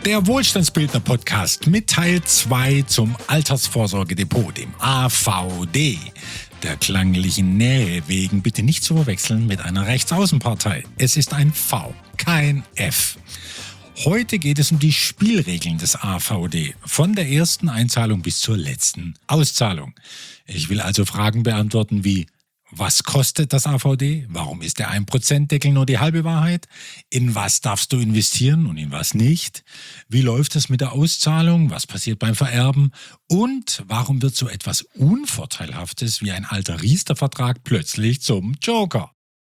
Der Wohlstandsbildner-Podcast mit Teil 2 zum Altersvorsorgedepot, dem AVD. Der klanglichen Nähe wegen bitte nicht zu verwechseln mit einer Rechtsaußenpartei. Es ist ein V, kein F. Heute geht es um die Spielregeln des AVD, von der ersten Einzahlung bis zur letzten Auszahlung. Ich will also Fragen beantworten wie: Was kostet das AVD? Warum ist der 1%-Deckel nur die halbe Wahrheit? In was darfst du investieren und in was nicht? Wie läuft es mit der Auszahlung? Was passiert beim Vererben? Und warum wird so etwas Unvorteilhaftes wie ein alter Riester-Vertrag plötzlich zum Joker?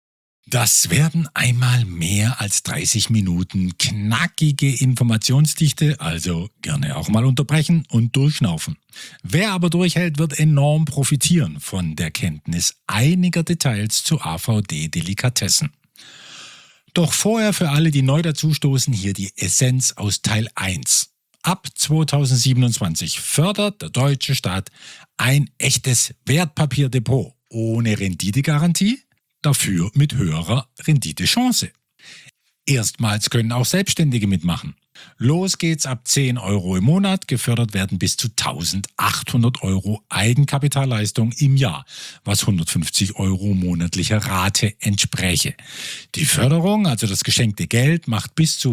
Das werden einmal mehr als 30 Minuten knackige Informationsdichte, also gerne auch mal unterbrechen und durchschnaufen. Wer aber durchhält, wird enorm profitieren von der Kenntnis einiger Details zu AVD-Delikatessen. Doch vorher für alle, die neu dazustoßen, hier die Essenz aus Teil 1. Ab 2027 fördert der deutsche Staat ein echtes Wertpapierdepot ohne Renditegarantie, dafür mit höherer Renditechance. Erstmals können auch Selbstständige mitmachen. Los geht's ab 10 Euro im Monat, gefördert werden bis zu 1.800 Euro Eigenkapitalleistung im Jahr, was 150 Euro monatlicher Rate entspräche. Die Förderung, also das geschenkte Geld, macht bis zu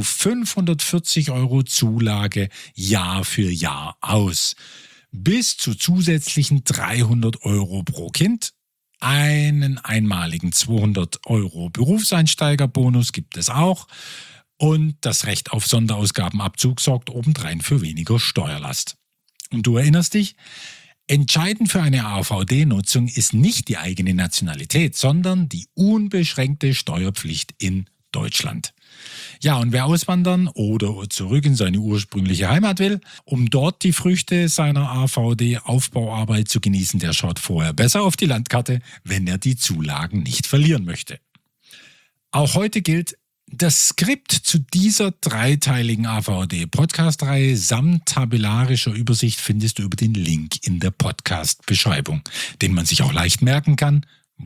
540 Euro Zulage Jahr für Jahr aus. Bis zu zusätzlichen 300 Euro pro Kind. Einen einmaligen 200 Euro Berufseinsteigerbonus gibt es auch und das Recht auf Sonderausgabenabzug sorgt obendrein für weniger Steuerlast. Und du erinnerst dich? Entscheidend für eine AVD-Nutzung ist nicht die eigene Nationalität, sondern die unbeschränkte Steuerpflicht in Deutschland. Ja, und wer auswandern oder zurück in seine ursprüngliche Heimat will, um dort die Früchte seiner AVD-Aufbauarbeit zu genießen, der schaut vorher besser auf die Landkarte, wenn er die Zulagen nicht verlieren möchte. Auch heute gilt: Das Skript zu dieser dreiteiligen AVD-Podcast-Reihe samt tabellarischer Übersicht findest du über den Link in der Podcast-Beschreibung, den man sich auch leicht merken kann: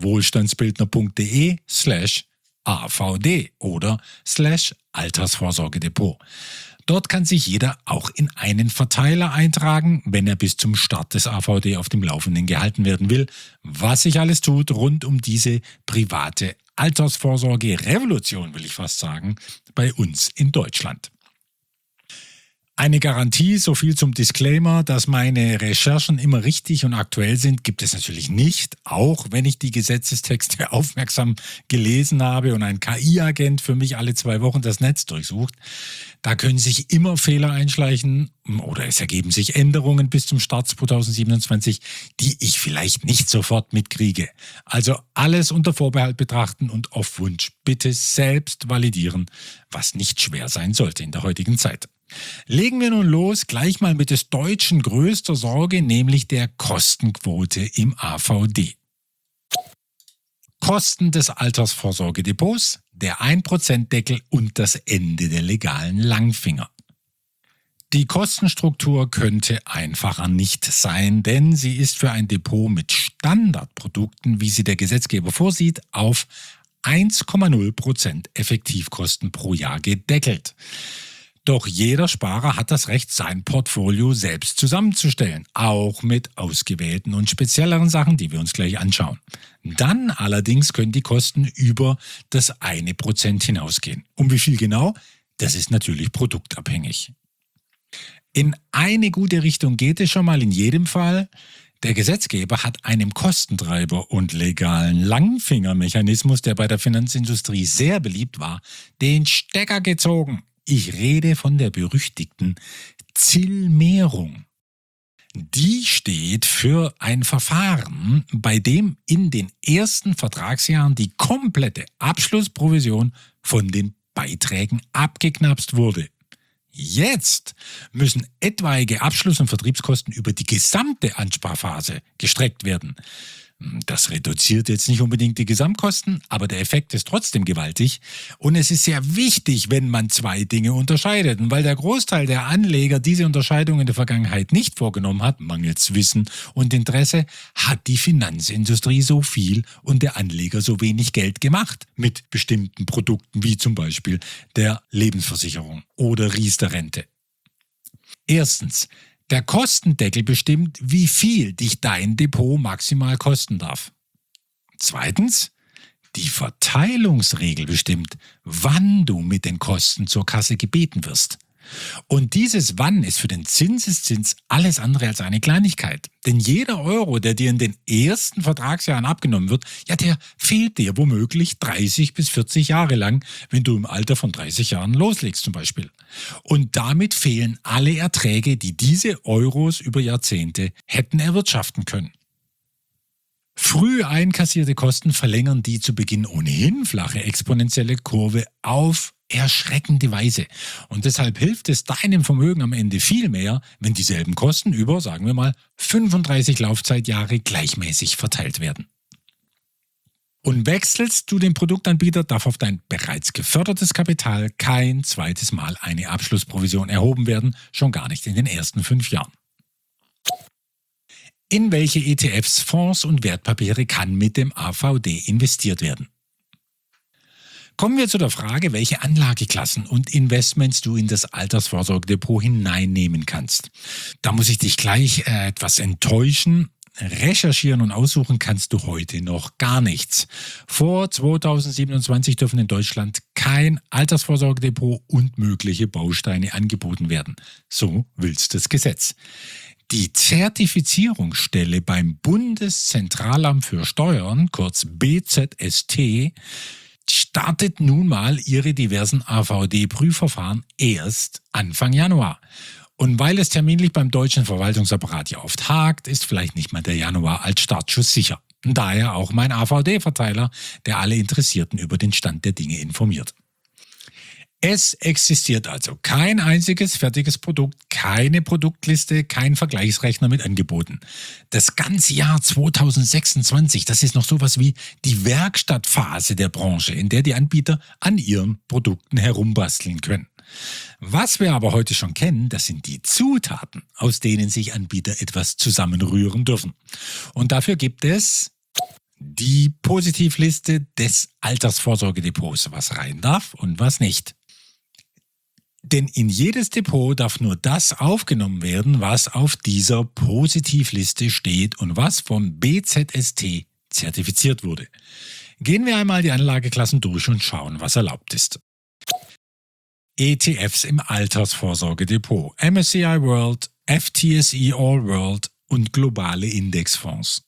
wohlstandsbildner.de/AVD oder /Altersvorsorgedepot. Dort kann sich jeder auch in einen Verteiler eintragen, wenn er bis zum Start des AVD auf dem Laufenden gehalten werden will, was sich alles tut rund um diese private Altersvorsorge-Revolution, will ich fast sagen, bei uns in Deutschland. Eine Garantie, so viel zum Disclaimer, dass meine Recherchen immer richtig und aktuell sind, gibt es natürlich nicht, auch wenn ich die Gesetzestexte aufmerksam gelesen habe und ein KI-Agent für mich alle 2 Wochen das Netz durchsucht. Da können sich immer Fehler einschleichen oder es ergeben sich Änderungen bis zum Start 2027, die ich vielleicht nicht sofort mitkriege. Also alles unter Vorbehalt betrachten und auf Wunsch bitte selbst validieren, was nicht schwer sein sollte in der heutigen Zeit. Legen wir nun los, gleich mal mit des Deutschen größter Sorge, nämlich der Kostenquote im AVD. Kosten des Altersvorsorgedepots, der 1%-Deckel und das Ende der legalen Langfinger. Die Kostenstruktur könnte einfacher nicht sein, denn sie ist für ein Depot mit Standardprodukten, wie sie der Gesetzgeber vorsieht, auf 1,0% Effektivkosten pro Jahr gedeckelt. Doch jeder Sparer hat das Recht, sein Portfolio selbst zusammenzustellen, auch mit ausgewählten und spezielleren Sachen, die wir uns gleich anschauen. Dann allerdings können die Kosten über das 1% hinausgehen. Um wie viel genau? Das ist natürlich produktabhängig. In eine gute Richtung geht es schon mal in jedem Fall. Der Gesetzgeber hat einem Kostentreiber und legalen Langfingermechanismus, der bei der Finanzindustrie sehr beliebt war, den Stecker gezogen. Ich rede von der berüchtigten Zillmehrung. Die steht für ein Verfahren, bei dem in den ersten Vertragsjahren die komplette Abschlussprovision von den Beiträgen abgeknapst wurde. Jetzt müssen etwaige Abschluss- und Vertriebskosten über die gesamte Ansparphase gestreckt werden. Das reduziert jetzt nicht unbedingt die Gesamtkosten, aber der Effekt ist trotzdem gewaltig. Und es ist sehr wichtig, wenn man 2 Dinge unterscheidet. Und weil der Großteil der Anleger diese Unterscheidung in der Vergangenheit nicht vorgenommen hat, mangels Wissen und Interesse, hat die Finanzindustrie so viel und der Anleger so wenig Geld gemacht mit bestimmten Produkten, wie zum Beispiel der Lebensversicherung oder Riester-Rente. Erstens, der Kostendeckel bestimmt, wie viel dich dein Depot maximal kosten darf. Zweitens, die Verteilungsregel bestimmt, wann du mit den Kosten zur Kasse gebeten wirst. Und dieses Wann ist für den Zinseszins alles andere als eine Kleinigkeit. Denn jeder Euro, der dir in den ersten Vertragsjahren abgenommen wird, ja, der fehlt dir womöglich 30 bis 40 Jahre lang, wenn du im Alter von 30 Jahren loslegst zum Beispiel. Und damit fehlen alle Erträge, die diese Euros über Jahrzehnte hätten erwirtschaften können. Früh einkassierte Kosten verlängern die zu Beginn ohnehin flache exponentielle Kurve auf erschreckende Weise. Und deshalb hilft es deinem Vermögen am Ende viel mehr, wenn dieselben Kosten über, sagen wir mal, 35 Laufzeitjahre gleichmäßig verteilt werden. Und wechselst du den Produktanbieter, darf auf dein bereits gefördertes Kapital kein zweites Mal eine Abschlussprovision erhoben werden, schon gar nicht in den ersten 5 Jahren. In welche ETFs, Fonds und Wertpapiere kann mit dem AVD investiert werden? Kommen wir zu der Frage, welche Anlageklassen und Investments du in das Altersvorsorgedepot hineinnehmen kannst. Da muss ich dich gleich etwas enttäuschen. Recherchieren und aussuchen kannst du heute noch gar nichts. Vor 2027 dürfen in Deutschland kein Altersvorsorgedepot und mögliche Bausteine angeboten werden. So will's das Gesetz. Die Zertifizierungsstelle beim Bundeszentralamt für Steuern, kurz BZST, startet nun mal ihre diversen AVD-Prüfverfahren erst Anfang Januar. Und weil es terminlich beim deutschen Verwaltungsapparat ja oft hakt, ist vielleicht nicht mal der Januar als Startschuss sicher. Daher auch mein AVD-Verteiler, der alle Interessierten über den Stand der Dinge informiert. Es existiert also kein einziges fertiges Produkt, keine Produktliste, kein Vergleichsrechner mit Angeboten. Das ganze Jahr 2026, das ist noch sowas wie die Werkstattphase der Branche, in der die Anbieter an ihren Produkten herumbasteln können. Was wir aber heute schon kennen, das sind die Zutaten, aus denen sich Anbieter etwas zusammenrühren dürfen. Und dafür gibt es die Positivliste des Altersvorsorgedepots, was rein darf und was nicht. Denn in jedes Depot darf nur das aufgenommen werden, was auf dieser Positivliste steht und was vom BZST zertifiziert wurde. Gehen wir einmal die Anlageklassen durch und schauen, was erlaubt ist. ETFs im Altersvorsorgedepot, MSCI World, FTSE All World und globale Indexfonds.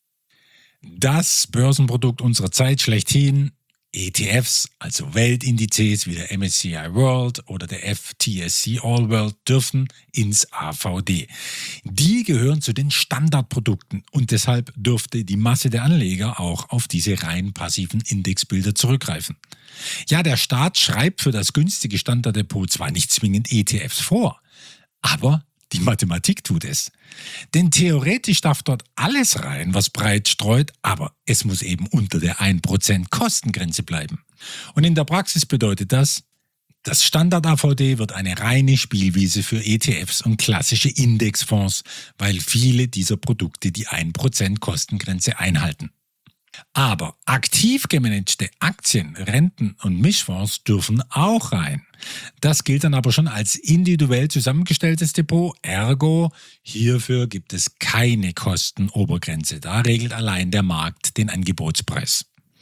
Das Börsenprodukt unserer Zeit schlechthin, ETFs, also Weltindizes wie der MSCI World oder der FTSE All World, dürfen ins AVD. Die gehören zu den Standardprodukten und deshalb dürfte die Masse der Anleger auch auf diese rein passiven Indexbilder zurückgreifen. Ja, der Staat schreibt für das günstige Standarddepot zwar nicht zwingend ETFs vor, aber die Mathematik tut es. Denn theoretisch darf dort alles rein, was breit streut, aber es muss eben unter der 1% Kostengrenze bleiben. Und in der Praxis bedeutet das Standard-AVD wird eine reine Spielwiese für ETFs und klassische Indexfonds, weil viele dieser Produkte die 1% Kostengrenze einhalten. Aber aktiv gemanagte Aktien, Renten und Mischfonds dürfen auch rein. Das gilt dann aber schon als individuell zusammengestelltes Depot, ergo hierfür gibt es keine Kostenobergrenze. Da regelt allein der Markt den Angebotspreis.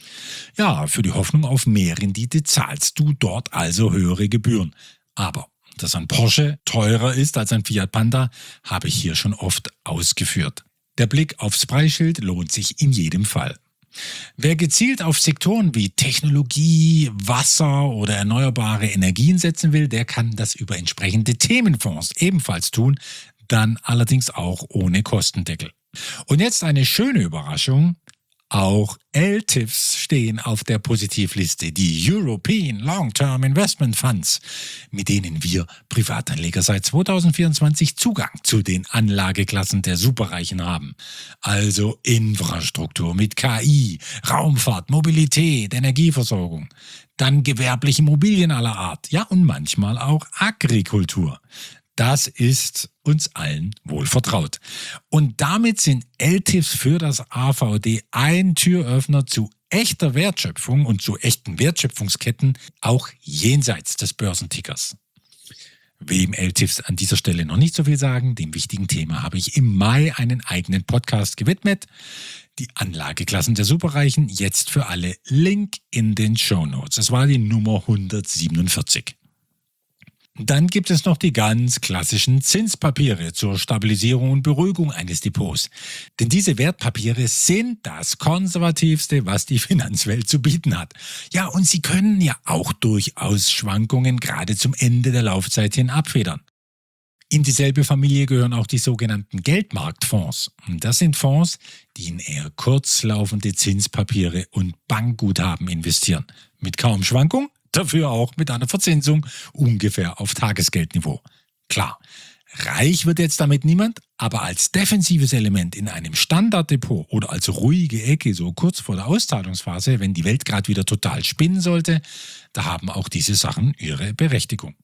Ja, für die Hoffnung auf mehr Rendite zahlst du dort also höhere Gebühren. Aber dass ein Porsche teurer ist als ein Fiat Panda, habe ich hier schon oft ausgeführt. Der Blick aufs Preisschild lohnt sich in jedem Fall. Wer gezielt auf Sektoren wie Technologie, Wasser oder erneuerbare Energien setzen will, der kann das über entsprechende Themenfonds ebenfalls tun, dann allerdings auch ohne Kostendeckel. Und jetzt eine schöne Überraschung. Auch LTIFs stehen auf der Positivliste, die European Long-Term Investment Funds, mit denen wir Privatanleger seit 2024 Zugang zu den Anlageklassen der Superreichen haben. Also Infrastruktur mit KI, Raumfahrt, Mobilität, Energieversorgung, dann gewerbliche Immobilien aller Art, ja und manchmal auch Agrikultur. Das ist uns allen wohl vertraut. Und damit sind LTIFs für das AVD ein Türöffner zu echter Wertschöpfung und zu echten Wertschöpfungsketten, auch jenseits des Börsentickers. Wem LTIFs an dieser Stelle noch nicht so viel sagen, dem wichtigen Thema habe ich im Mai einen eigenen Podcast gewidmet. Die Anlageklassen der Superreichen, jetzt für alle, Link in den Shownotes. Das war die Nummer 147. Dann gibt es noch die ganz klassischen Zinspapiere zur Stabilisierung und Beruhigung eines Depots. Denn diese Wertpapiere sind das Konservativste, was die Finanzwelt zu bieten hat. Ja, und sie können ja auch durchaus Schwankungen gerade zum Ende der Laufzeit hin abfedern. In dieselbe Familie gehören auch die sogenannten Geldmarktfonds. Und das sind Fonds, die in eher kurzlaufende Zinspapiere und Bankguthaben investieren. Mit kaum Schwankung, dafür auch mit einer Verzinsung ungefähr auf Tagesgeldniveau. Klar, reich wird jetzt damit niemand, aber als defensives Element in einem Standarddepot oder als ruhige Ecke so kurz vor der Auszahlungsphase, wenn die Welt gerade wieder total spinnen sollte, da haben auch diese Sachen ihre Berechtigung.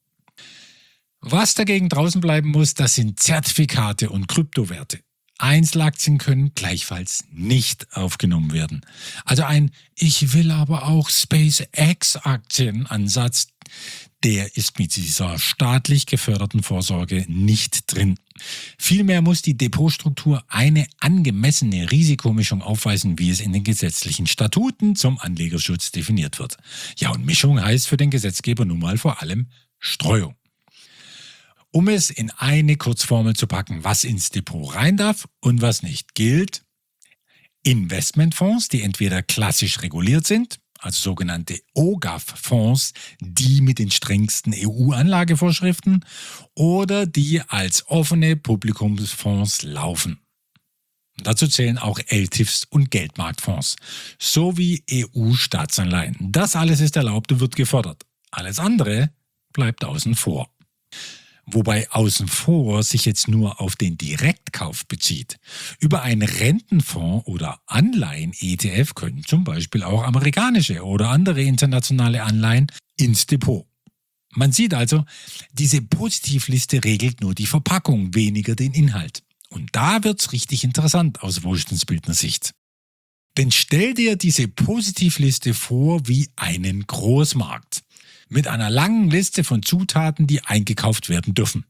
Was dagegen draußen bleiben muss, das sind Zertifikate und Kryptowerte. Einzelaktien können gleichfalls nicht aufgenommen werden. Also ein Ich will aber auch SpaceX-Aktienansatz, der ist mit dieser staatlich geförderten Vorsorge nicht drin. Vielmehr muss die Depotstruktur eine angemessene Risikomischung aufweisen, wie es in den gesetzlichen Statuten zum Anlegerschutz definiert wird. Ja, und Mischung heißt für den Gesetzgeber nun mal vor allem Streuung. Um es in eine Kurzformel zu packen, was ins Depot rein darf und was nicht, gilt: Investmentfonds, die entweder klassisch reguliert sind, also sogenannte OGAF-Fonds, die mit den strengsten EU-Anlagevorschriften, oder die als offene Publikumsfonds laufen. Dazu zählen auch LTIFs und Geldmarktfonds, sowie EU-Staatsanleihen. Das alles ist erlaubt und wird gefördert. Alles andere bleibt außen vor. Wobei außen vor sich jetzt nur auf den Direktkauf bezieht. Über einen Rentenfonds oder Anleihen-ETF können zum Beispiel auch amerikanische oder andere internationale Anleihen ins Depot. Man sieht also, diese Positivliste regelt nur die Verpackung, weniger den Inhalt. Und da wird's richtig interessant aus Wohlstandsbildner-Sicht. Denn stell dir diese Positivliste vor wie einen Großmarkt. Mit einer langen Liste von Zutaten, die eingekauft werden dürfen.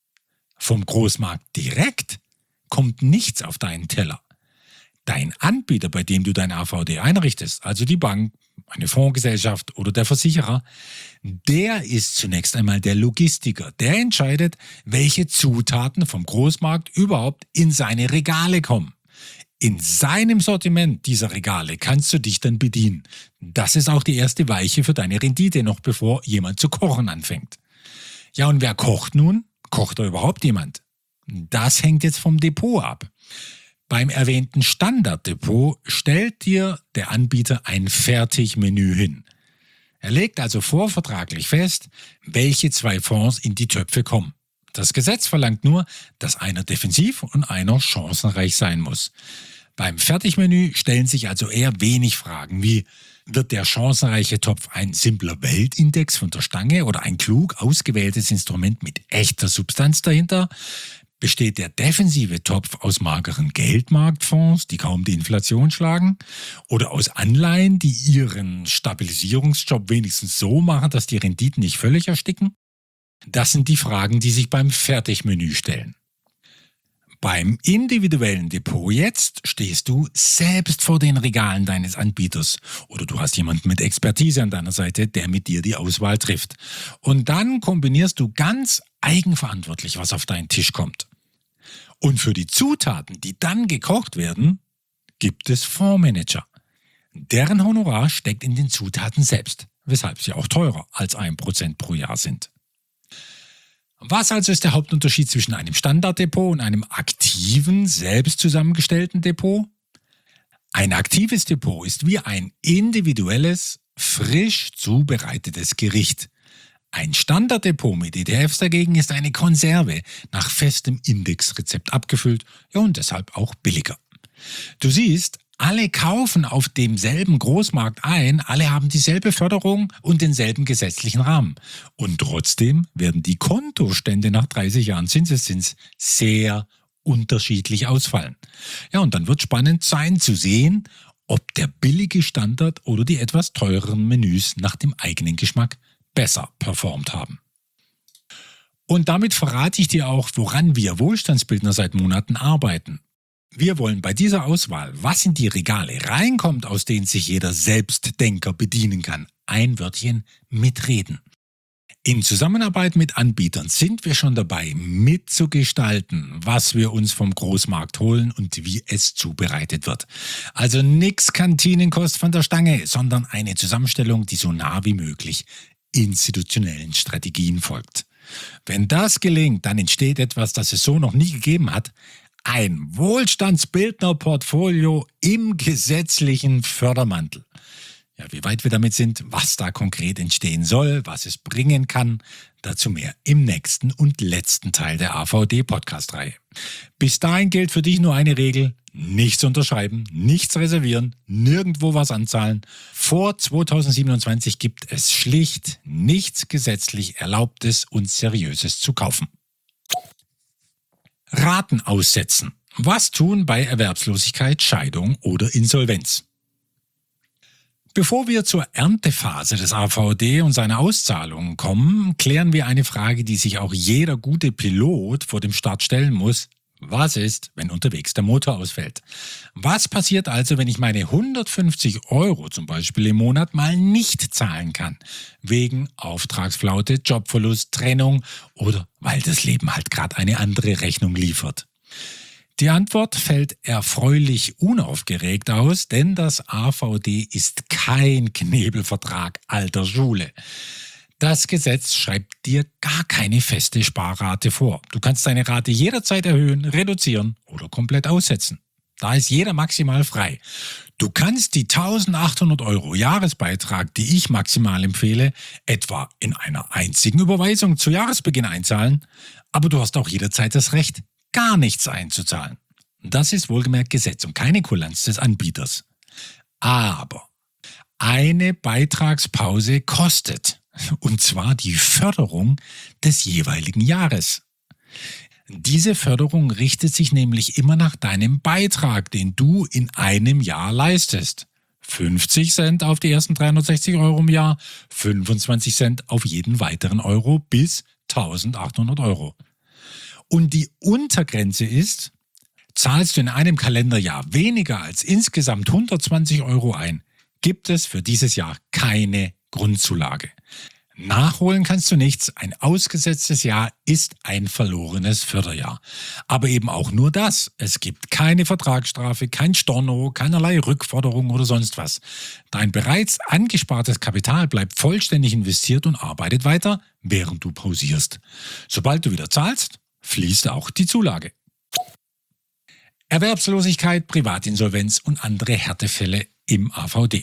Vom Großmarkt direkt kommt nichts auf deinen Teller. Dein Anbieter, bei dem du dein AVD einrichtest, also die Bank, eine Fondsgesellschaft oder der Versicherer, der ist zunächst einmal der Logistiker. Der entscheidet, welche Zutaten vom Großmarkt überhaupt in seine Regale kommen. In seinem Sortiment dieser Regale kannst du dich dann bedienen. Das ist auch die erste Weiche für deine Rendite, noch bevor jemand zu kochen anfängt. Ja, und wer kocht nun? Kocht da überhaupt jemand? Das hängt jetzt vom Depot ab. Beim erwähnten Standarddepot stellt dir der Anbieter ein Fertigmenü hin. Er legt also vorvertraglich fest, welche 2 Fonds in die Töpfe kommen. Das Gesetz verlangt nur, dass einer defensiv und einer chancenreich sein muss. Beim Fertigmenü stellen sich also eher wenig Fragen wie: Wird der chancenreiche Topf ein simpler Weltindex von der Stange oder ein klug ausgewähltes Instrument mit echter Substanz dahinter? Besteht der defensive Topf aus mageren Geldmarktfonds, die kaum die Inflation schlagen? Oder aus Anleihen, die ihren Stabilisierungsjob wenigstens so machen, dass die Renditen nicht völlig ersticken? Das sind die Fragen, die sich beim Fertigmenü stellen. Beim individuellen Depot jetzt stehst du selbst vor den Regalen deines Anbieters oder du hast jemanden mit Expertise an deiner Seite, der mit dir die Auswahl trifft. Und dann kombinierst du ganz eigenverantwortlich, was auf deinen Tisch kommt. Und für die Zutaten, die dann gekocht werden, gibt es Fondsmanager. Deren Honorar steckt in den Zutaten selbst, weshalb sie auch teurer als 1% pro Jahr sind. Was also ist der Hauptunterschied zwischen einem Standarddepot und einem aktiven, selbst zusammengestellten Depot? Ein aktives Depot ist wie ein individuelles, frisch zubereitetes Gericht. Ein Standarddepot mit ETFs dagegen ist eine Konserve, nach festem Indexrezept abgefüllt, ja, und deshalb auch billiger. Du siehst, alle kaufen auf demselben Großmarkt ein, alle haben dieselbe Förderung und denselben gesetzlichen Rahmen. Und trotzdem werden die Kontostände nach 30 Jahren Zinseszins sehr unterschiedlich ausfallen. Ja, und dann wird spannend sein zu sehen, ob der billige Standard oder die etwas teureren Menüs nach dem eigenen Geschmack besser performt haben. Und damit verrate ich dir auch, woran wir Wohlstandsbildner seit Monaten arbeiten. Wir wollen bei dieser Auswahl, was in die Regale reinkommt, aus denen sich jeder Selbstdenker bedienen kann, ein Wörtchen mitreden. In Zusammenarbeit mit Anbietern sind wir schon dabei, mitzugestalten, was wir uns vom Großmarkt holen und wie es zubereitet wird. Also nix Kantinenkost von der Stange, sondern eine Zusammenstellung, die so nah wie möglich institutionellen Strategien folgt. Wenn das gelingt, dann entsteht etwas, das es so noch nie gegeben hat: ein Wohlstandsbildner-Portfolio im gesetzlichen Fördermantel. Ja, wie weit wir damit sind, was da konkret entstehen soll, was es bringen kann, dazu mehr im nächsten und letzten Teil der AVD-Podcast-Reihe. Bis dahin gilt für dich nur eine Regel: nichts unterschreiben, nichts reservieren, nirgendwo was anzahlen. Vor 2027 gibt es schlicht nichts gesetzlich Erlaubtes und Seriöses zu kaufen. Raten aussetzen. Was tun bei Erwerbslosigkeit, Scheidung oder Insolvenz? Bevor wir zur Erntephase des AVD und seiner Auszahlungen kommen, klären wir eine Frage, die sich auch jeder gute Pilot vor dem Start stellen muss. Was ist, wenn unterwegs der Motor ausfällt? Was passiert also, wenn ich meine 150 € zum Beispiel im Monat mal nicht zahlen kann? Wegen Auftragsflaute, Jobverlust, Trennung oder weil das Leben halt gerade eine andere Rechnung liefert. Die Antwort fällt erfreulich unaufgeregt aus, denn das AVD ist kein Knebelvertrag alter Schule. Das Gesetz schreibt dir gar keine feste Sparrate vor. Du kannst deine Rate jederzeit erhöhen, reduzieren oder komplett aussetzen. Da ist jeder maximal frei. Du kannst die 1.800 € Jahresbeitrag, die ich maximal empfehle, etwa in einer einzigen Überweisung zu Jahresbeginn einzahlen, aber du hast auch jederzeit das Recht, gar nichts einzuzahlen. Das ist wohlgemerkt Gesetz und keine Kulanz des Anbieters. Aber eine Beitragspause kostet, und zwar die Förderung des jeweiligen Jahres. Diese Förderung richtet sich nämlich immer nach deinem Beitrag, den du in einem Jahr leistest. 50 Cent auf die ersten 360 € im Jahr, 25 Cent auf jeden weiteren Euro bis 1.800 €. Und die Untergrenze ist: zahlst du in einem Kalenderjahr weniger als insgesamt 120 € ein, gibt es für dieses Jahr keine Grundzulage. Nachholen kannst du nichts, ein ausgesetztes Jahr ist ein verlorenes Förderjahr. Aber eben auch nur das: es gibt keine Vertragsstrafe, kein Storno, keinerlei Rückforderung oder sonst was. Dein bereits angespartes Kapital bleibt vollständig investiert und arbeitet weiter, während du pausierst. Sobald du wieder zahlst, fließt auch die Zulage. Erwerbslosigkeit, Privatinsolvenz und andere Härtefälle im AVD.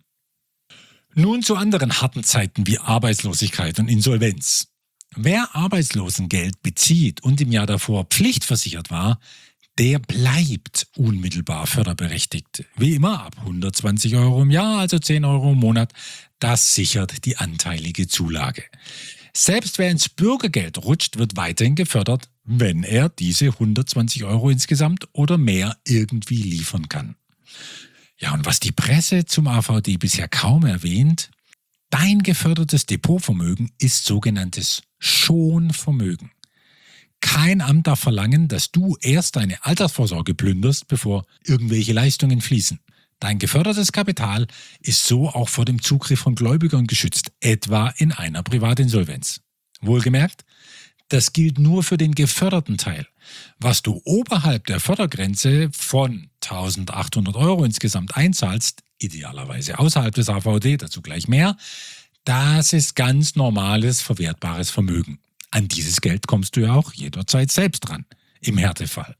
Nun zu anderen harten Zeiten wie Arbeitslosigkeit und Insolvenz. Wer Arbeitslosengeld bezieht und im Jahr davor pflichtversichert war, der bleibt unmittelbar förderberechtigt. Wie immer ab 120 € im Jahr, also 10 € im Monat. Das sichert die anteilige Zulage. Selbst wer ins Bürgergeld rutscht, wird weiterhin gefördert, wenn er diese 120 € insgesamt oder mehr irgendwie liefern kann. Ja, und was die Presse zum AVD bisher kaum erwähnt: dein gefördertes Depotvermögen ist sogenanntes Schonvermögen. Kein Amt darf verlangen, dass du erst deine Altersvorsorge plünderst, bevor irgendwelche Leistungen fließen. Dein gefördertes Kapital ist so auch vor dem Zugriff von Gläubigern geschützt, etwa in einer Privatinsolvenz. Wohlgemerkt, das gilt nur für den geförderten Teil. Was du oberhalb der Fördergrenze von 1.800 € insgesamt einzahlst, idealerweise außerhalb des AVD, dazu gleich mehr, das ist ganz normales, verwertbares Vermögen. An dieses Geld kommst du ja auch jederzeit selbst dran, im Härtefall.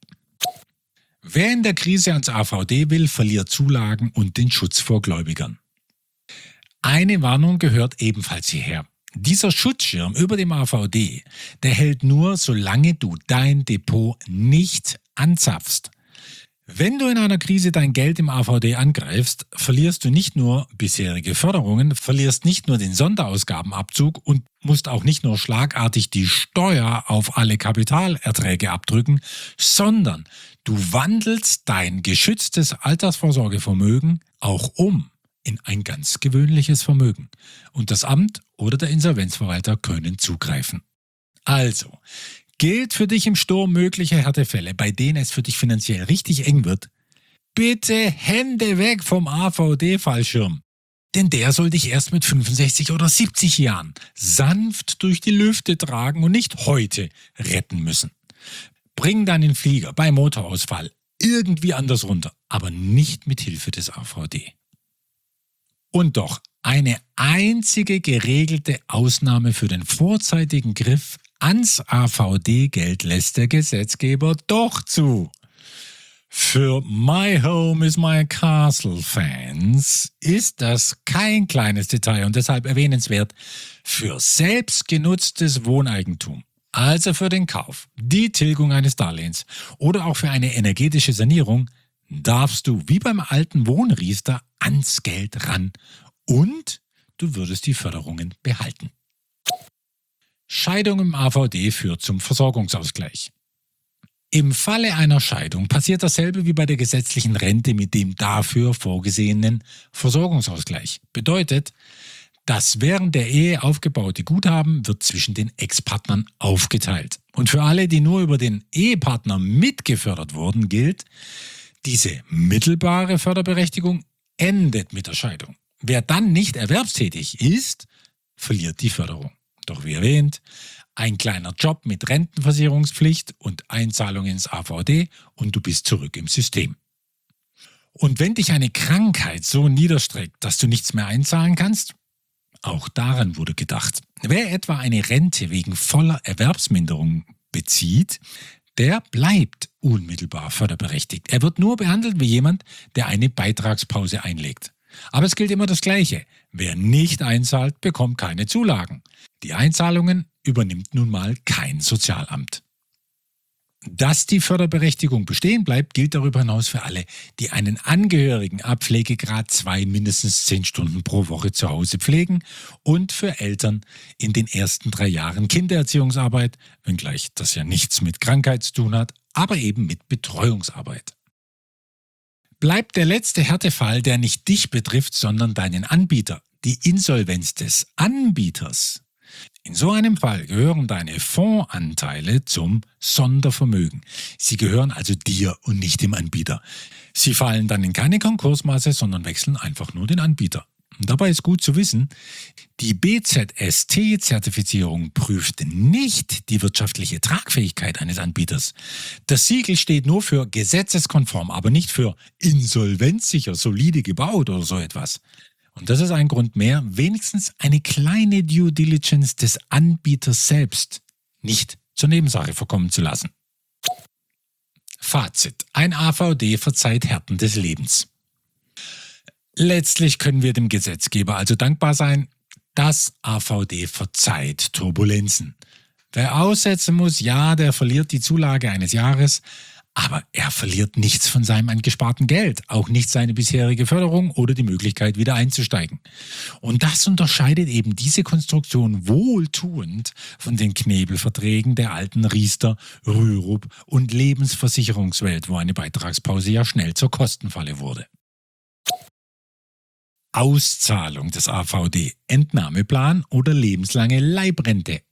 Wer in der Krise ans AVD will, verliert Zulagen und den Schutz vor Gläubigern. Eine Warnung gehört ebenfalls hierher. Dieser Schutzschirm über dem AVD, der hält nur, solange du dein Depot nicht anzapfst. Wenn du in einer Krise dein Geld im AVD angreifst, verlierst du nicht nur bisherige Förderungen, verlierst nicht nur den Sonderausgabenabzug und musst auch nicht nur schlagartig die Steuer auf alle Kapitalerträge abdrücken, sondern du wandelst dein geschütztes Altersvorsorgevermögen auch um in ein ganz gewöhnliches Vermögen. Und das Amt oder der Insolvenzverwalter können zugreifen. Also, gilt für dich im Sturm mögliche Härtefälle, bei denen es für dich finanziell richtig eng wird? Bitte Hände weg vom AVD-Fallschirm. Denn der soll dich erst mit 65 oder 70 Jahren sanft durch die Lüfte tragen und nicht heute retten müssen. Bring deinen Flieger bei Motorausfall irgendwie anders runter, aber nicht mit Hilfe des AVD. Und doch, eine einzige geregelte Ausnahme für den vorzeitigen Griff ans AVD-Geld lässt der Gesetzgeber doch zu. Für My Home is My Castle-Fans ist das kein kleines Detail und deshalb erwähnenswert. Für selbstgenutztes Wohneigentum, also für den Kauf, die Tilgung eines Darlehens oder auch für eine energetische Sanierung, darfst du wie beim alten Wohnriester ans Geld ran und du würdest die Förderungen behalten. Scheidung im AVD führt zum Versorgungsausgleich. Im Falle einer Scheidung passiert dasselbe wie bei der gesetzlichen Rente mit dem dafür vorgesehenen Versorgungsausgleich. Bedeutet, das während der Ehe aufgebaute Guthaben wird zwischen den Ex-Partnern aufgeteilt. Und für alle, die nur über den Ehepartner mitgefördert wurden, gilt, diese mittelbare Förderberechtigung endet mit der Scheidung. Wer dann nicht erwerbstätig ist, verliert die Förderung. Doch wie erwähnt, ein kleiner Job mit Rentenversicherungspflicht und Einzahlung ins AVD und du bist zurück im System. Und wenn dich eine Krankheit so niederstreckt, dass du nichts mehr einzahlen kannst, auch daran wurde gedacht. Wer etwa eine Rente wegen voller Erwerbsminderung bezieht, der bleibt unmittelbar förderberechtigt. Er wird nur behandelt wie jemand, der eine Beitragspause einlegt. Aber es gilt immer das Gleiche. Wer nicht einzahlt, bekommt keine Zulagen. Die Einzahlungen übernimmt nun mal kein Sozialamt. Dass die Förderberechtigung bestehen bleibt, gilt darüber hinaus für alle, die einen Angehörigen ab Pflegegrad 2 mindestens 10 Stunden pro Woche zu Hause pflegen und für Eltern in den ersten 3 Jahren Kindererziehungsarbeit, wenngleich das ja nichts mit Krankheit zu tun hat, aber eben mit Betreuungsarbeit. Bleibt der letzte Härtefall, der nicht dich betrifft, sondern deinen Anbieter, die Insolvenz des Anbieters. In so einem Fall gehören deine Fondsanteile zum Sondervermögen. Sie gehören also dir und nicht dem Anbieter. Sie fallen dann in keine Konkursmasse, sondern wechseln einfach nur den Anbieter. Und dabei ist gut zu wissen, die BZST-Zertifizierung prüft nicht die wirtschaftliche Tragfähigkeit eines Anbieters. Das Siegel steht nur für gesetzeskonform, aber nicht für insolvenzsicher, solide gebaut oder so etwas. Und das ist ein Grund mehr, wenigstens eine kleine Due Diligence des Anbieters selbst nicht zur Nebensache verkommen zu lassen. Fazit: Ein AVD verzeiht Härten des Lebens. Letztlich können wir dem Gesetzgeber also dankbar sein, das AVD verzeiht Turbulenzen. Wer aussetzen muss, ja, der verliert die Zulage eines Jahres, aber er verliert nichts von seinem angesparten Geld, auch nicht seine bisherige Förderung oder die Möglichkeit, wieder einzusteigen. Und das unterscheidet eben diese Konstruktion wohltuend von den Knebelverträgen der alten Riester, Rürup und Lebensversicherungswelt, wo eine Beitragspause ja schnell zur Kostenfalle wurde. Auszahlung des AVD, Entnahmeplan oder lebenslange Leibrente.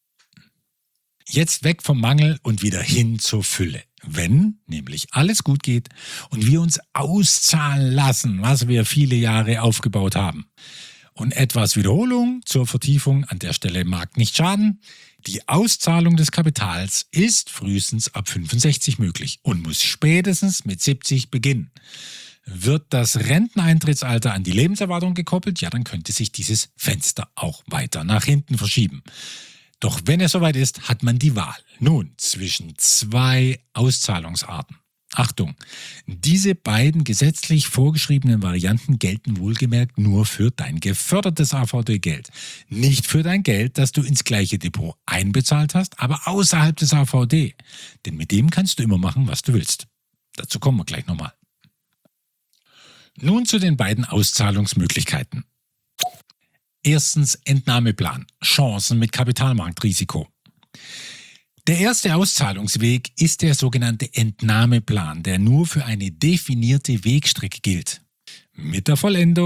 Jetzt weg vom Mangel und wieder hin zur Fülle. Wenn nämlich alles gut geht und wir uns auszahlen lassen, was wir viele Jahre aufgebaut haben. Und etwas Wiederholung zur Vertiefung an der Stelle mag nicht schaden. Die Auszahlung des Kapitals ist frühestens ab 65 möglich und muss spätestens mit 70 beginnen. Wird das Renteneintrittsalter an die Lebenserwartung gekoppelt, ja, dann könnte sich dieses Fenster auch weiter nach hinten verschieben. Doch wenn es soweit ist, hat man die Wahl. Nun, zwischen 2 Auszahlungsarten. Achtung, diese beiden gesetzlich vorgeschriebenen Varianten gelten wohlgemerkt nur für dein gefördertes AVD-Geld. Nicht für dein Geld, das du ins gleiche Depot einbezahlt hast, aber außerhalb des AVD. Denn mit dem kannst du immer machen, was du willst. Dazu kommen wir gleich nochmal. Nun zu den beiden Auszahlungsmöglichkeiten. Erstens Entnahmeplan, Chancen mit Kapitalmarktrisiko. Der erste Auszahlungsweg ist der sogenannte Entnahmeplan, der nur für eine definierte Wegstrecke gilt. Mit der Vollendung,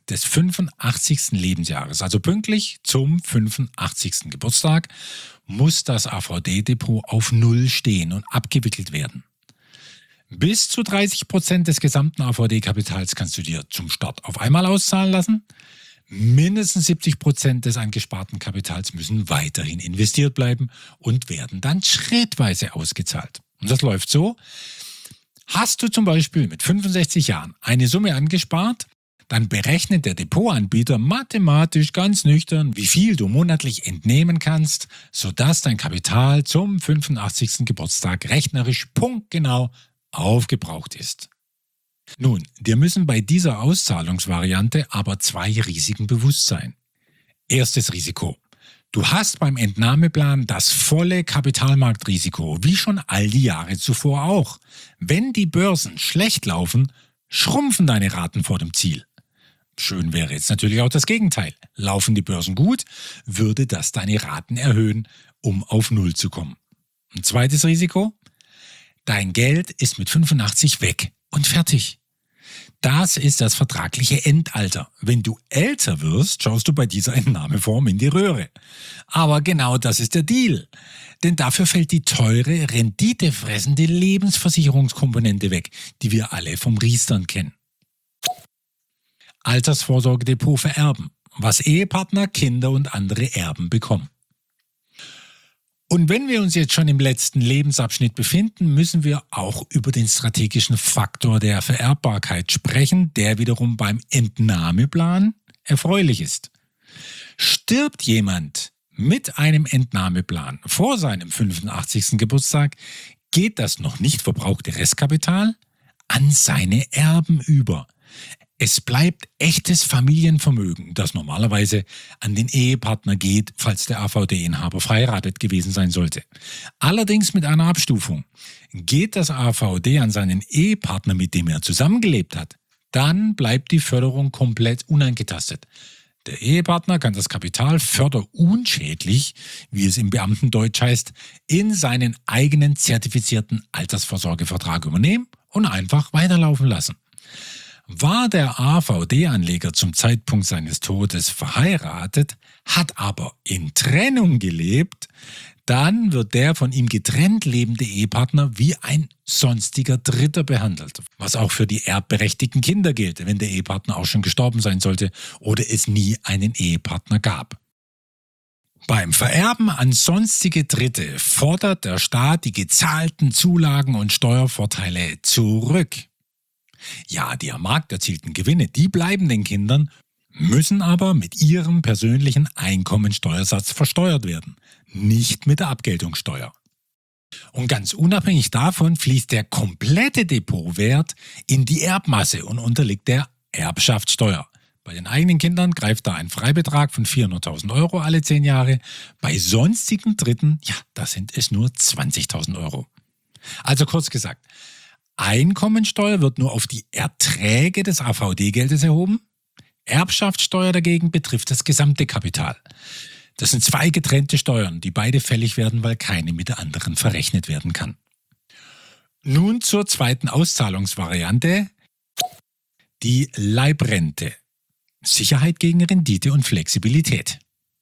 des 85. Lebensjahres, also pünktlich zum 85. Geburtstag, muss das AVD-Depot auf Null stehen und abgewickelt werden. Bis zu 30% des gesamten AVD-Kapitals kannst du dir zum Start auf einmal auszahlen lassen. Mindestens 70% des angesparten Kapitals müssen weiterhin investiert bleiben und werden dann schrittweise ausgezahlt. Und das läuft so: Hast du zum Beispiel mit 65 Jahren eine Summe angespart, dann berechnet der Depotanbieter mathematisch ganz nüchtern, wie viel du monatlich entnehmen kannst, sodass dein Kapital zum 85. Geburtstag rechnerisch punktgenau aufgebraucht ist. Nun, dir müssen bei dieser Auszahlungsvariante aber 2 Risiken bewusst sein. Erstes Risiko: Du hast beim Entnahmeplan das volle Kapitalmarktrisiko, wie schon all die Jahre zuvor auch. Wenn die Börsen schlecht laufen, schrumpfen deine Raten vor dem Ziel. Schön wäre jetzt natürlich auch das Gegenteil. Laufen die Börsen gut, würde das deine Raten erhöhen, um auf Null zu kommen. Ein zweites Risiko: Dein Geld ist mit 85 weg und fertig. Das ist das vertragliche Endalter. Wenn du älter wirst, schaust du bei dieser Entnahmeform in die Röhre. Aber genau das ist der Deal. Denn dafür fällt die teure, renditefressende Lebensversicherungskomponente weg, die wir alle vom Riestern kennen. Altersvorsorgedepot vererben, was Ehepartner, Kinder und andere Erben bekommen. Und wenn wir uns jetzt schon im letzten Lebensabschnitt befinden, müssen wir auch über den strategischen Faktor der Vererbbarkeit sprechen, der wiederum beim Entnahmeplan erfreulich ist. Stirbt jemand mit einem Entnahmeplan vor seinem 85. Geburtstag, geht das noch nicht verbrauchte Restkapital an seine Erben über. Es bleibt echtes Familienvermögen, das normalerweise an den Ehepartner geht, falls der AVD-Inhaber verheiratet gewesen sein sollte. Allerdings mit einer Abstufung. Geht das AVD an seinen Ehepartner, mit dem er zusammengelebt hat, dann bleibt die Förderung komplett unangetastet. Der Ehepartner kann das Kapital förderunschädlich, wie es im Beamtendeutsch heißt, in seinen eigenen zertifizierten Altersvorsorgevertrag übernehmen und einfach weiterlaufen lassen. War der AVD-Anleger zum Zeitpunkt seines Todes verheiratet, hat aber in Trennung gelebt, dann wird der von ihm getrennt lebende Ehepartner wie ein sonstiger Dritter behandelt, was auch für die erbberechtigten Kinder gilt, wenn der Ehepartner auch schon gestorben sein sollte oder es nie einen Ehepartner gab. Beim Vererben an sonstige Dritte fordert der Staat die gezahlten Zulagen und Steuervorteile zurück. Ja, die am Markt erzielten Gewinne, die bleiben den Kindern, müssen aber mit ihrem persönlichen Einkommensteuersatz versteuert werden, nicht mit der Abgeltungssteuer. Und ganz unabhängig davon fließt der komplette Depotwert in die Erbmasse und unterliegt der Erbschaftssteuer. Bei den eigenen Kindern greift da ein Freibetrag von 400.000 Euro alle 10 Jahre, bei sonstigen Dritten, ja, da sind es nur 20.000 Euro. Also kurz gesagt: Einkommensteuer wird nur auf die Erträge des AVD-Geldes erhoben. Erbschaftssteuer dagegen betrifft das gesamte Kapital. Das sind 2 getrennte Steuern, die beide fällig werden, weil keine mit der anderen verrechnet werden kann. Nun zur zweiten Auszahlungsvariante, die Leibrente. Sicherheit gegen Rendite und Flexibilität.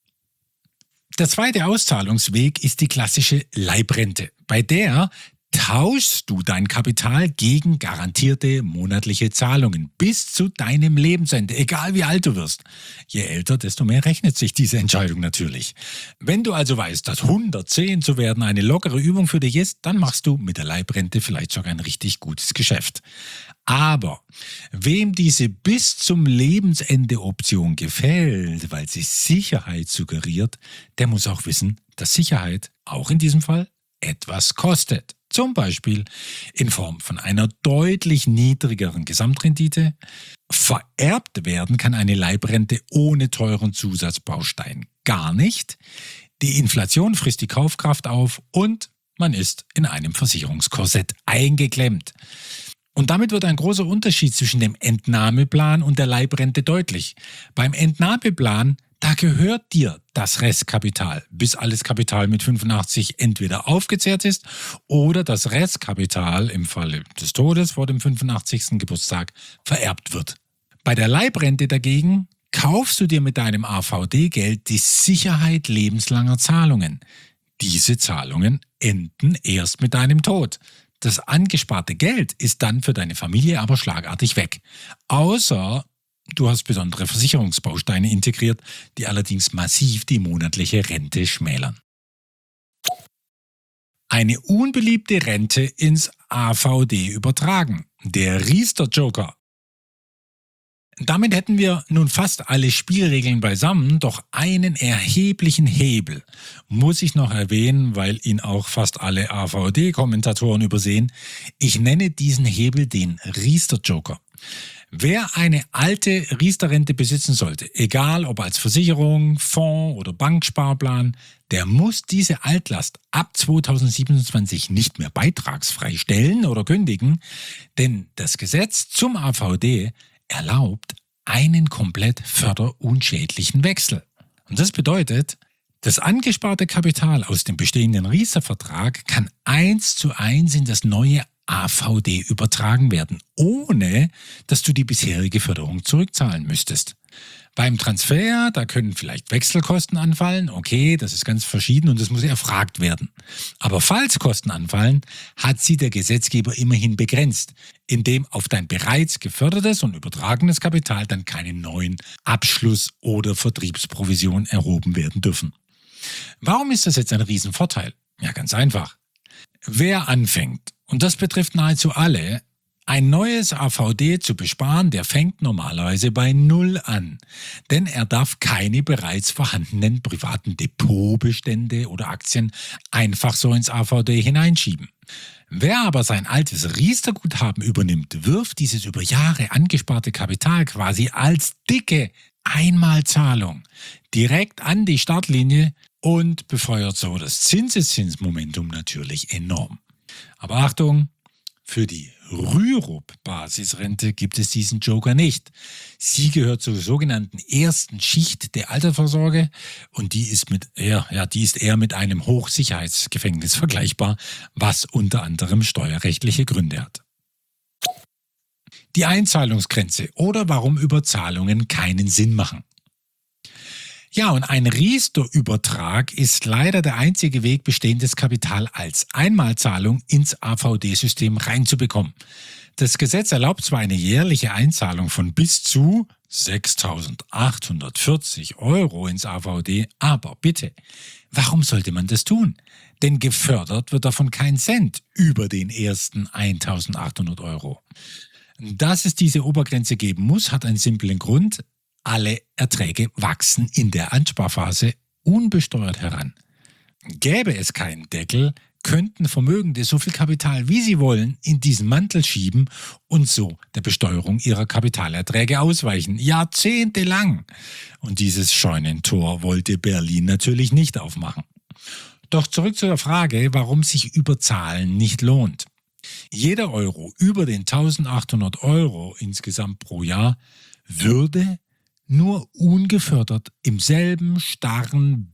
Der zweite Auszahlungsweg ist die klassische Leibrente, bei der tauschst du dein Kapital gegen garantierte monatliche Zahlungen bis zu deinem Lebensende, egal wie alt du wirst. Je älter, desto mehr rechnet sich diese Entscheidung natürlich. Wenn du also weißt, dass 110 zu werden eine lockere Übung für dich ist, dann machst du mit der Leibrente vielleicht sogar ein richtig gutes Geschäft. Aber wem diese bis zum Lebensende Option gefällt, weil sie Sicherheit suggeriert, der muss auch wissen, dass Sicherheit auch in diesem Fall etwas kostet. Zum Beispiel in Form von einer deutlich niedrigeren Gesamtrendite. Vererbt werden kann eine Leibrente ohne teuren Zusatzbaustein gar nicht. Die Inflation frisst die Kaufkraft auf und man ist in einem Versicherungskorsett eingeklemmt. Und damit wird ein großer Unterschied zwischen dem Entnahmeplan und der Leibrente deutlich. Beim Entnahmeplan, da gehört dir das Restkapital, bis alles Kapital mit 85 entweder aufgezehrt ist oder das Restkapital im Falle des Todes vor dem 85. Geburtstag vererbt wird. Bei der Leibrente dagegen kaufst du dir mit deinem AVD-Geld die Sicherheit lebenslanger Zahlungen. Diese Zahlungen enden erst mit deinem Tod. Das angesparte Geld ist dann für deine Familie aber schlagartig weg. Außer du hast besondere Versicherungsbausteine integriert, die allerdings massiv die monatliche Rente schmälern. Eine unbeliebte Rente ins AVD übertragen. Der Riester-Joker. Damit hätten wir nun fast alle Spielregeln beisammen, doch einen erheblichen Hebel muss ich noch erwähnen, weil ihn auch fast alle AVD-Kommentatoren übersehen. Ich nenne diesen Hebel den Riester-Joker. Wer eine alte Riester-Rente besitzen sollte, egal ob als Versicherung, Fonds oder Banksparplan, der muss diese Altlast ab 2027 nicht mehr beitragsfrei stellen oder kündigen, denn das Gesetz zum AVD erlaubt einen komplett förderunschädlichen Wechsel. Und das bedeutet, das angesparte Kapital aus dem bestehenden Riester-Vertrag kann 1:1 in das neue AVD übertragen werden, ohne dass du die bisherige Förderung zurückzahlen müsstest. Beim Transfer, da können vielleicht Wechselkosten anfallen, okay, das ist ganz verschieden und das muss erfragt werden. Aber falls Kosten anfallen, hat sie der Gesetzgeber immerhin begrenzt, indem auf dein bereits gefördertes und übertragenes Kapital dann keine neuen Abschluss- oder Vertriebsprovisionen erhoben werden dürfen. Warum ist das jetzt ein Riesenvorteil? Ja, ganz einfach. Wer anfängt, und das betrifft nahezu alle, ein neues AVD zu besparen, der fängt normalerweise bei 0 an. Denn er darf keine bereits vorhandenen privaten Depotbestände oder Aktien einfach so ins AVD hineinschieben. Wer aber sein altes Riester-Guthaben übernimmt, wirft dieses über Jahre angesparte Kapital quasi als dicke Einmalzahlung direkt an die Startlinie und befeuert so das Zinseszinsmomentum natürlich enorm. Aber Achtung, für die Rürup-Basisrente gibt es diesen Joker nicht. Sie gehört zur sogenannten ersten Schicht der Altersvorsorge und die ist eher mit einem Hochsicherheitsgefängnis vergleichbar, was unter anderem steuerrechtliche Gründe hat. Die Einzahlungsgrenze oder warum Überzahlungen keinen Sinn machen. Ja, und ein Riester-Übertrag ist leider der einzige Weg, bestehendes Kapital als Einmalzahlung ins AVD-System reinzubekommen. Das Gesetz erlaubt zwar eine jährliche Einzahlung von bis zu 6.840 € ins AVD, aber bitte, warum sollte man das tun? Denn gefördert wird davon kein Cent über den ersten 1.800 €. Dass es diese Obergrenze geben muss, hat einen simplen Grund. Alle Erträge wachsen in der Ansparphase unbesteuert heran. Gäbe es keinen Deckel, könnten Vermögende so viel Kapital, wie sie wollen, in diesen Mantel schieben und so der Besteuerung ihrer Kapitalerträge ausweichen. Jahrzehntelang. Und dieses Scheunentor wollte Berlin natürlich nicht aufmachen. Doch zurück zu der Frage, warum sich Überzahlen nicht lohnt. Jeder Euro über den 1.800 € insgesamt pro Jahr würde nur ungefördert im selben starren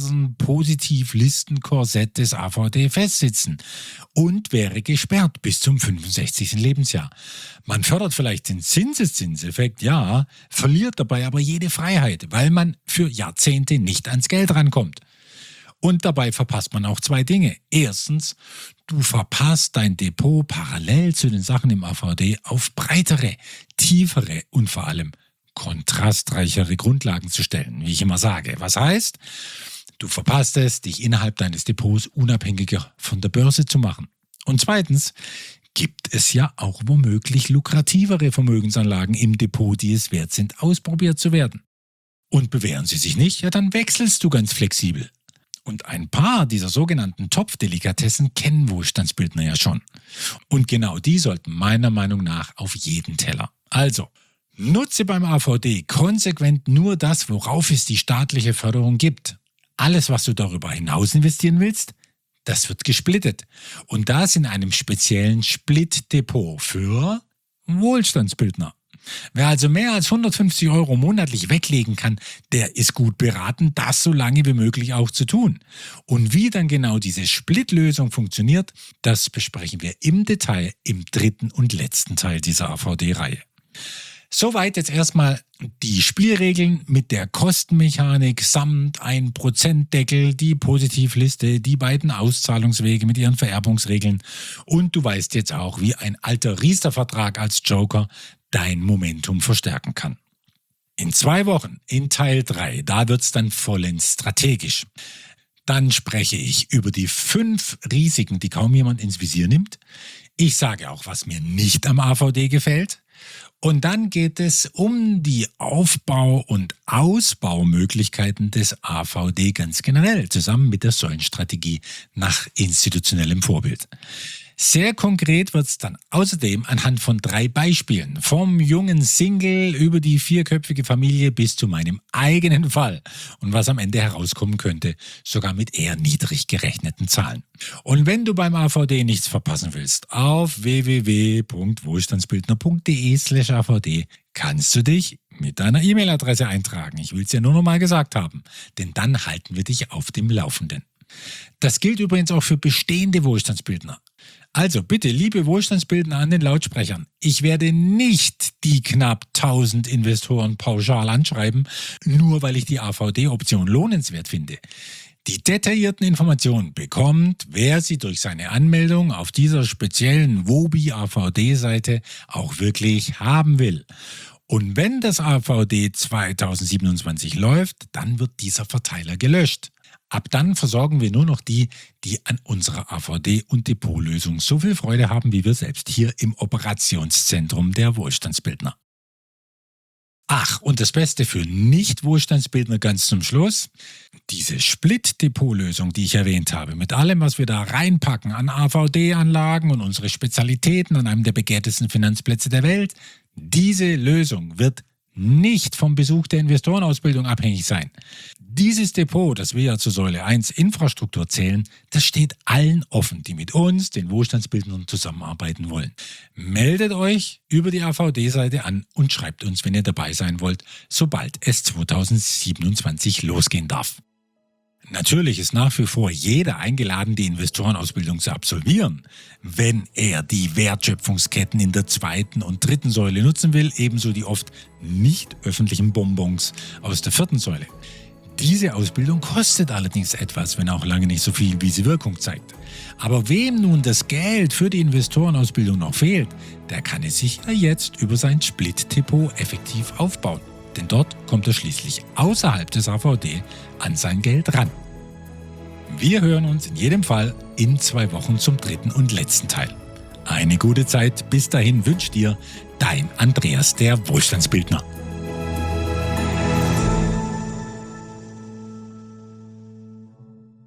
Börsen-Positiv-Listen-Korsett des AVD festsitzen und wäre gesperrt bis zum 65. Lebensjahr. Man fördert vielleicht den Zinseszinseffekt, ja, verliert dabei aber jede Freiheit, weil man für Jahrzehnte nicht ans Geld rankommt. Und dabei verpasst man auch 2 Dinge. Erstens, du verpasst dein Depot parallel zu den Sachen im AVD auf breitere, tiefere und vor allem kontrastreichere Grundlagen zu stellen, wie ich immer sage. Was heißt, du verpasst es, dich innerhalb deines Depots unabhängiger von der Börse zu machen. Und zweitens gibt es ja auch womöglich lukrativere Vermögensanlagen im Depot, die es wert sind, ausprobiert zu werden. Und bewähren sie sich nicht, ja dann wechselst du ganz flexibel. Und ein paar dieser sogenannten Topfdelikatessen kennen Wohlstandsbildner ja schon. Und genau die sollten meiner Meinung nach auf jeden Teller. Also, nutze beim AVD konsequent nur das, worauf es die staatliche Förderung gibt. Alles, was du darüber hinaus investieren willst, das wird gesplittet. Und das in einem speziellen Split-Depot für Wohlstandsbildner. Wer also mehr als 150 € monatlich weglegen kann, der ist gut beraten, das so lange wie möglich auch zu tun. Und wie dann genau diese Split-Lösung funktioniert, das besprechen wir im Detail im 3. und letzten Teil dieser AVD-Reihe. Soweit jetzt erstmal die Spielregeln mit der Kostenmechanik samt 1%-Deckel, die Positivliste, die beiden Auszahlungswege mit ihren Vererbungsregeln und du weißt jetzt auch, wie ein alter Riester-Vertrag als Joker dein Momentum verstärken kann. In 2 Wochen, in Teil 3, da wird's dann vollends strategisch. Dann spreche ich über die 5 Risiken, die kaum jemand ins Visier nimmt. Ich sage auch, was mir nicht am AVD gefällt. Und dann geht es um die Aufbau- und Ausbaumöglichkeiten des AVD ganz generell, zusammen mit der Säulenstrategie nach institutionellem Vorbild. Sehr konkret wird es dann außerdem anhand von 3 Beispielen, vom jungen Single über die 4-köpfige Familie bis zu meinem eigenen Fall und was am Ende herauskommen könnte, sogar mit eher niedrig gerechneten Zahlen. Und wenn du beim AVD nichts verpassen willst, auf www.wohlstandsbildner.de/AVD kannst du dich mit deiner E-Mail-Adresse eintragen. Ich will es ja nur noch mal gesagt haben, denn dann halten wir dich auf dem Laufenden. Das gilt übrigens auch für bestehende Wohlstandsbildner. Also bitte, liebe Wohlstandsbildner an den Lautsprechern, ich werde nicht die knapp 1000 Investoren pauschal anschreiben, nur weil ich die AVD-Option lohnenswert finde. Die detaillierten Informationen bekommt, wer sie durch seine Anmeldung auf dieser speziellen WOBI-AVD-Seite auch wirklich haben will. Und wenn das AVD 2027 läuft, dann wird dieser Verteiler gelöscht. Ab dann versorgen wir nur noch die an unserer AVD- und Depotlösung so viel Freude haben, wie wir selbst hier im Operationszentrum der Wohlstandsbildner. Ach, und das Beste für Nicht-Wohlstandsbildner ganz zum Schluss. Diese Split-Depot-Lösung, die ich erwähnt habe, mit allem, was wir da reinpacken an AVD-Anlagen und unsere Spezialitäten an einem der begehrtesten Finanzplätze der Welt, diese Lösung wird nicht vom Besuch der Investorenausbildung abhängig sein. Dieses Depot, das wir ja zur Säule 1 Infrastruktur zählen, das steht allen offen, die mit uns, den Wohlstandsbildnern, zusammenarbeiten wollen. Meldet euch über die AVD-Seite an und schreibt uns, wenn ihr dabei sein wollt, sobald es 2027 losgehen darf. Natürlich ist nach wie vor jeder eingeladen, die Investorenausbildung zu absolvieren, wenn er die Wertschöpfungsketten in der 2. und 3. Säule nutzen will, ebenso die oft nicht öffentlichen Bonbons aus der 4. Säule. Diese Ausbildung kostet allerdings etwas, wenn auch lange nicht so viel, wie sie Wirkung zeigt. Aber wem nun das Geld für die Investorenausbildung noch fehlt, der kann es sich ja jetzt über sein Split-Depot effektiv aufbauen. Denn dort kommt er schließlich außerhalb des AVD an sein Geld ran. Wir hören uns in jedem Fall in 2 Wochen zum 3. und letzten Teil. Eine gute Zeit bis dahin wünscht dir dein Andreas, der Wohlstandsbildner.